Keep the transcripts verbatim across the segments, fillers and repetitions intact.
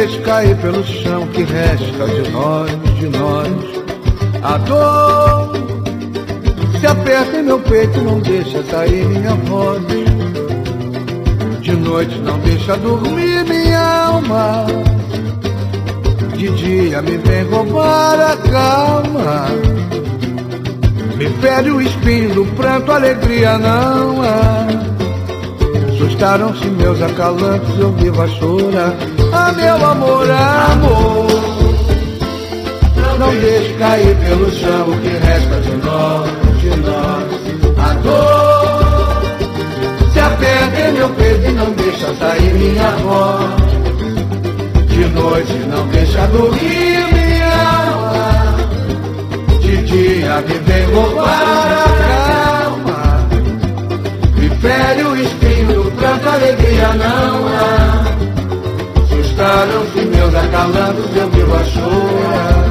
deixe cair pelo chão que resta de nós, de nós. A dor se aperta em meu peito, não deixa sair minha voz. De noite não deixa dormir minha alma. De dia me vem roubar a calma. Me fere o espinho do pranto, alegria não há. Assustaram-se meus acalantos, eu vivo a chorar. Ah, meu amor, amor, não deixe cair pelo chão o que resta de nós, de nós. A dor se aperta em meu peito e não deixa sair minha voz. De noite não deixa dormir minha alma. De dia me vem roubar a calma. Me fere o espinho do pranto, alegria não há. Assustaram-se meus acalantos, eu vivo a chorar.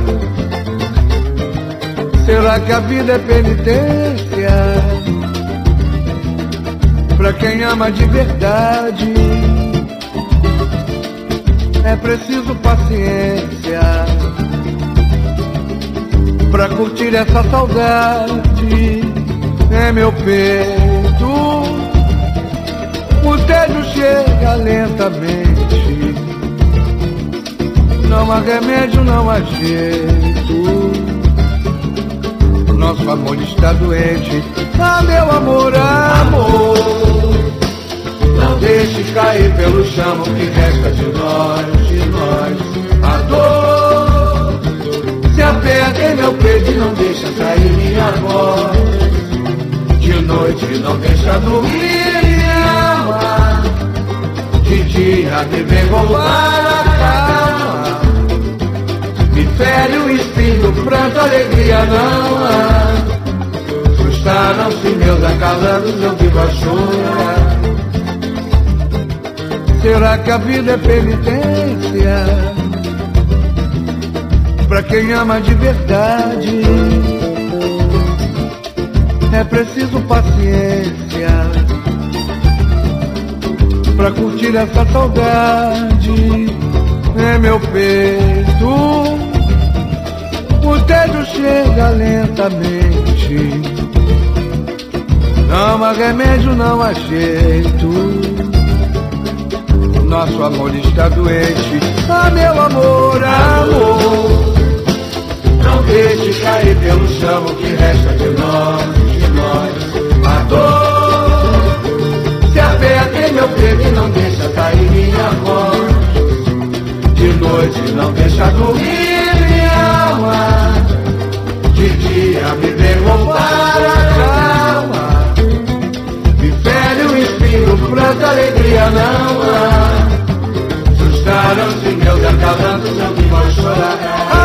Será que a vida é penitência pra quem ama de verdade? É preciso paciência pra curtir essa saudade. É meu peito, o tédio chega lentamente. Não há remédio, não há jeito. Nosso amor está doente. Ah, meu amor, amor, não deixe cair pelo chão o que resta de nós, de nós. A dor se aperta em meu peito e não deixa sair minha voz. De noite não deixa dormir minha alma. De dia me vem roubar a calma. Me fere o espinho, pranto, alegria não há. Assustaram-se meus acalantos, eu vivo a chorar. Será que a vida é penitência pra quem ama de verdade? É preciso paciência pra curtir essa saudade. É meu peito, o tédio chega lentamente. Não há remédio, não há jeito. Nosso amor está doente. Ah, meu amor, amor, não deixe cair pelo chão o que resta de nós, de nós. A dor se aperta em meu peito e não deixa cair minha voz. De noite não deixa dormir minha alma. De dia me vem roubar a calma. Me fere o espinho, pranto, alegria não há. Assustaram-se meus acalantos, eu vivo a chorar.